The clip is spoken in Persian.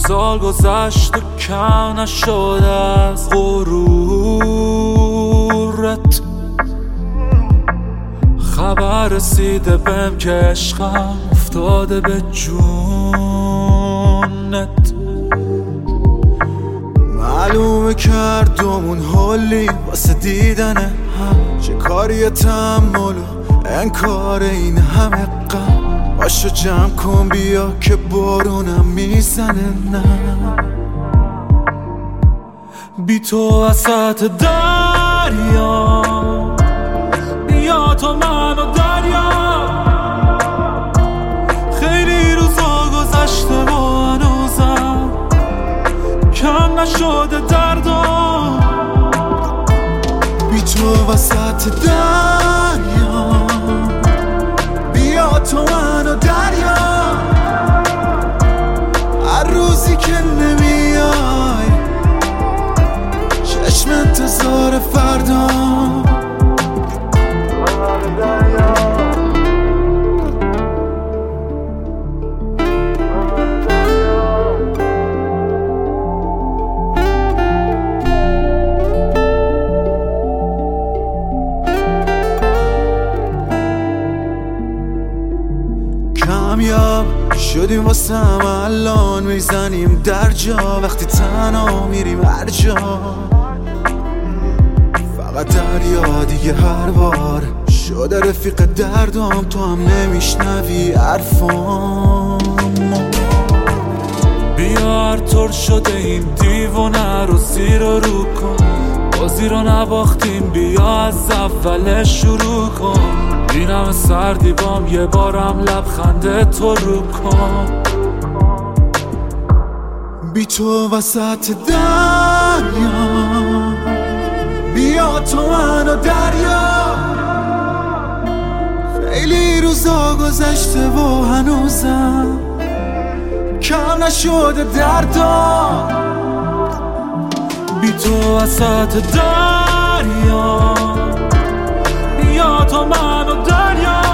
سال گذشت و کم نشد از غرورت. خبر رسیده بهم که عشقم افتاده به جونت. معلومه کردمون حالی واسه دیدنه هم، چه کاری تحمل و انکار این همه غم. باشو جمع کن بیا که بارونم میزنه. نه بی تو وسط دریا، بیا تو من و دریا. خیلی روزا گذشته و هنوزم کم نشده دردم. بی تو وسط دریا، بیا تو من و دریا. هر روزی که نمیای چشم انتظار فردا. کامیاب شدیم واسه هم الان میزنیم در جا. وقتی تنها میریم هر جا فقط دریا دیگه. هر بار شده رفیق دردم تو هم نمیشنوی حرفامو. بیا هر طور شده این دیوانه رو زیر و رو کن. بازی رو نباختیم بیا از اول شروع کن. اینم سردی بام یه بارم لبخنده تو رو کن. بی تو وسط دریا، بیا تو من و دریا. خیلی روزا گذشته و هنوزم کم نشده دردم. بی تو وسط دریا، بیا تو من و دریا.